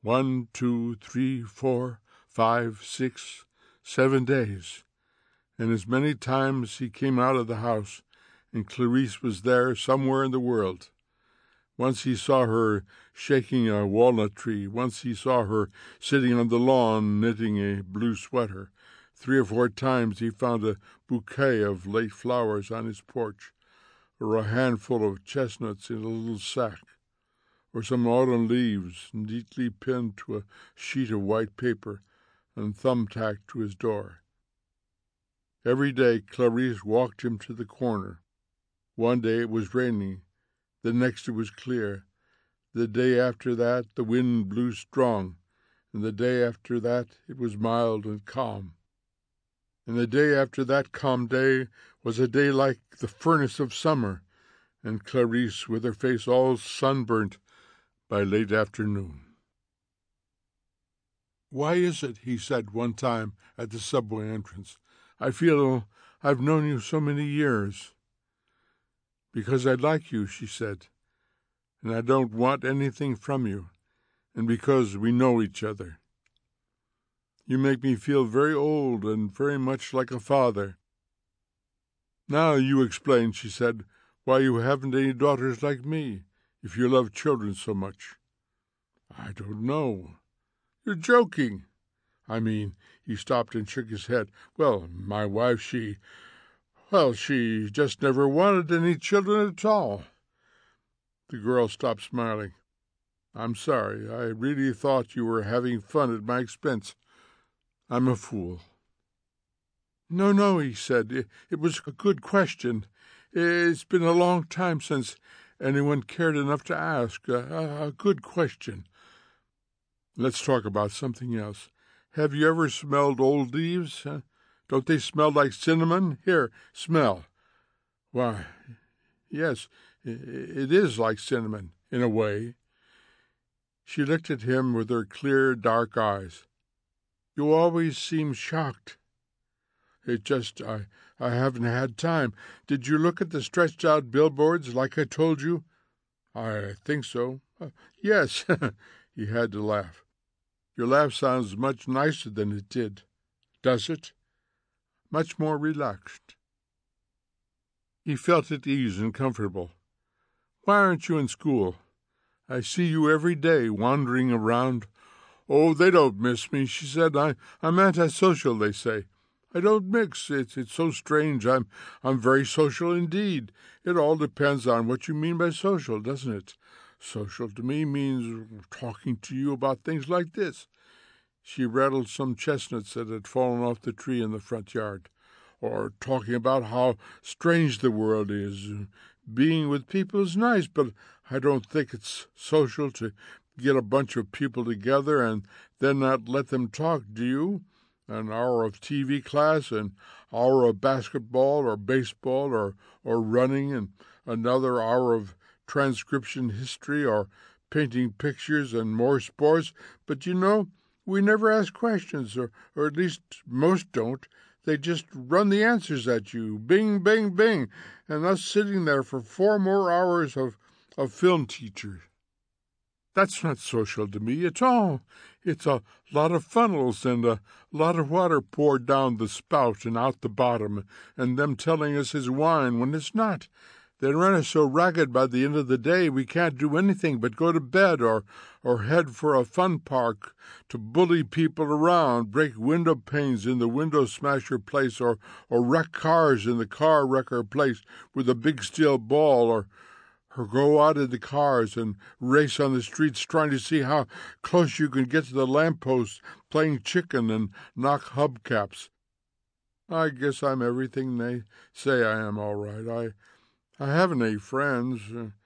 1, 2, 3, 4, 5, 6, 7 days, and as many times he came out of the house, and Clarice was there somewhere in the world. Once he saw her shaking a walnut tree. Once he saw her sitting on the lawn knitting a blue sweater. 3 or 4 times he found a bouquet of late flowers on his porch, or a handful of chestnuts in a little sack, or some autumn leaves neatly pinned to a sheet of white paper and thumbtacked to his door. Every day Clarice walked him to the corner. One day it was raining, the next it was clear. The day after that the wind blew strong, and the day after that it was mild and calm. And the day after that calm day was a day like the furnace of summer, and Clarice with her face all sunburnt by late afternoon. "Why is it," he said one time at the subway entrance, "I feel I've known you so many years?" "Because I like you," she said, "and I don't want anything from you, and because we know each other. You make me feel very old and very much like a father." "Now you explain," she said, "why you haven't any daughters like me, if you love children so much." "I don't know." "You're joking." "I mean," he stopped and shook his head, "well, my wife, she just never wanted any children at all." The girl stopped smiling. "I'm sorry. I really thought you were having fun at my expense. I'm a fool." No, he said. It was a good question. It's been a long time since anyone cared enough to ask. A good question." "Let's talk about something else. Have you ever smelled old leaves? Don't they smell like cinnamon? Here, smell." "Why, yes, it is like cinnamon, in a way." She looked at him with her clear, dark eyes. "You always seem shocked." "It just, I haven't had time. Did you look at the stretched-out billboards like I told you?" "I think so." "Yes." He had to laugh. "Your laugh sounds much nicer than it did." "Does it?" "Much more relaxed." He felt at ease and comfortable. "Why aren't you in school? I see you every day wandering around." "Oh, they don't miss me," she said. I'm antisocial, they say. I don't mix. It's so strange. I'm very social indeed. It all depends on what you mean by social, doesn't it? Social to me means talking to you about things like this." She rattled some chestnuts that had fallen off the tree in the front yard. "Or talking about how strange the world is. Being with people is nice, but I don't think it's social to get a bunch of people together and then not let them talk, do you? An hour of TV class, an hour of basketball or baseball or running, and another hour of transcription history or painting pictures and more sports. But we never ask questions, or at least most don't. They just run the answers at you, bing, bing, bing, and us sitting there for 4 more hours of film teacher. That's not social to me at all. It's a lot of funnels and a lot of water poured down the spout and out the bottom, and them telling us it's wine when it's not. They run us so ragged by the end of the day we can't do anything but go to bed or head for a fun park to bully people around, break window panes in the window smasher place, or wreck cars in the car wrecker place with a big steel ball, or go out in the cars and race on the streets trying to see how close you can get to the lampposts, playing chicken and knock hubcaps. I guess I'm everything they say I am, all right. I haven't any friends.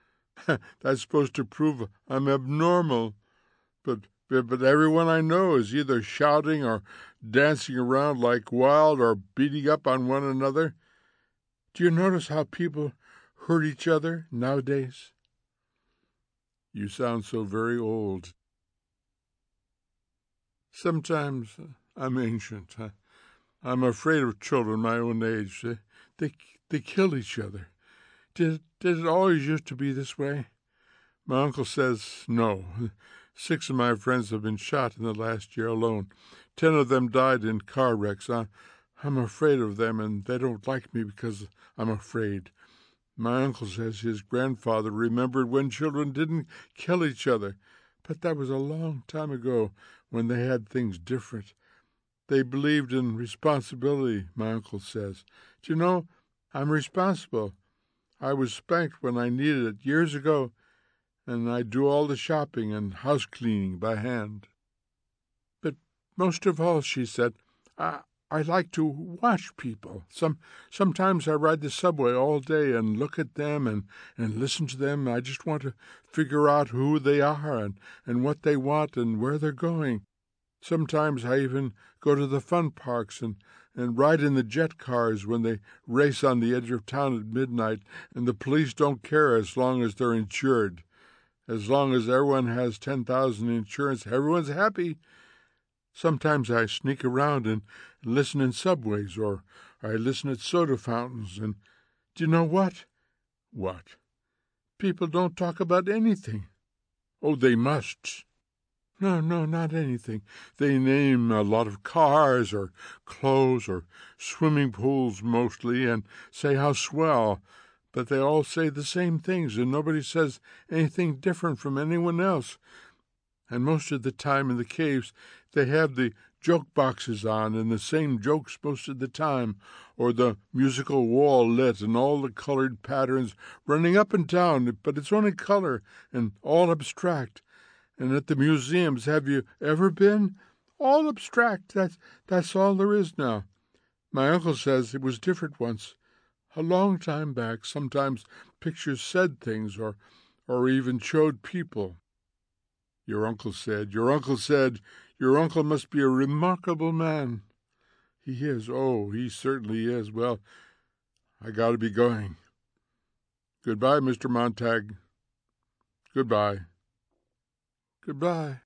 That's supposed to prove I'm abnormal. But everyone I know is either shouting or dancing around like wild or beating up on one another. Do you notice how people hurt each other nowadays?" "You sound so very old." "Sometimes I'm ancient. I'm afraid of children my own age. They kill each other. Did it always used to be this way?" "My uncle says no. 6 of my friends have been shot in the last year alone. 10 of them died in car wrecks. I'm afraid of them, and they don't like me because I'm afraid. My uncle says his grandfather remembered when children didn't kill each other, but that was a long time ago when they had things different. They believed in responsibility, my uncle says. Do you know, I'm responsible. I was spanked when I needed it years ago, and I do all the shopping and house cleaning by hand. But most of all, she said, I like to watch people. Sometimes I ride the subway all day and look at them and listen to them. I just want to figure out who they are and what they want and where they're going. Sometimes I even go to the fun parks and ride in the jet cars when they race on the edge of town at midnight, and the police don't care as long as they're insured. As long as everyone has 10,000 insurance, everyone's happy. Sometimes I sneak around and listen in subways, or I listen at soda fountains, and do you know what? What? People don't talk about anything. Oh, they must. No, not anything. They name a lot of cars or clothes or swimming pools mostly and say how swell, but they all say the same things and nobody says anything different from anyone else. And most of the time in the caves they have the joke boxes on and the same jokes most of the time, or the musical wall lit and all the colored patterns running up and down, but it's only color and all abstract. And at the museums, have you ever been? All abstract. That's all there is now. My uncle says it was different once. A long time back, sometimes pictures said things or even showed people. Your uncle said, your uncle must be a remarkable man. He is. Oh, he certainly is. Well, I got to be going. Goodbye, Mr. Montag. Goodbye. Goodbye.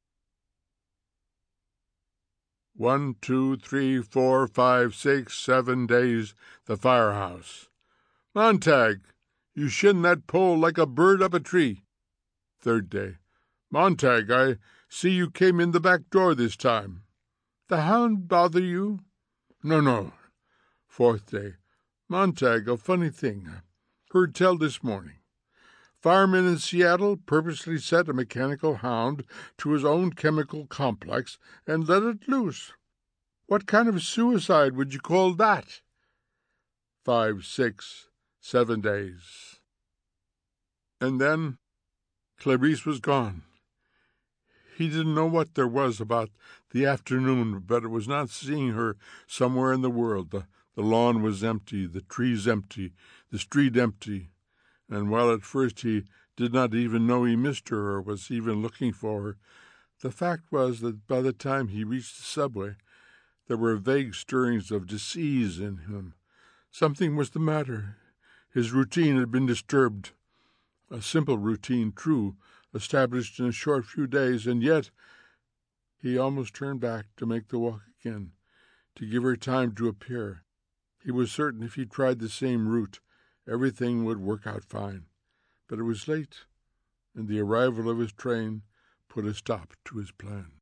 1, 2, 3, 4, 5, 6, 7 days, the firehouse. Montag, you shin that pole like a bird up a tree. 3rd day. Montag, I see you came in the back door this time. The hound bother you? No. 4th day. Montag, a funny thing. Heard tell this morning. Fireman in Seattle purposely set a mechanical hound to his own chemical complex and let it loose. What kind of suicide would you call that? 5, 6, 7 days. And then Clarice was gone. He didn't know what there was about the afternoon, but it was not seeing her somewhere in the world. The lawn was empty, the trees empty, the street empty. And while at first he did not even know he missed her or was even looking for her, the fact was that by the time he reached the subway, there were vague stirrings of disease in him. Something was the matter. His routine had been disturbed. A simple routine, true, established in a short few days, and yet he almost turned back to make the walk again, to give her time to appear. He was certain if he tried the same route, everything would work out fine. But it was late, and the arrival of his train put a stop to his plan.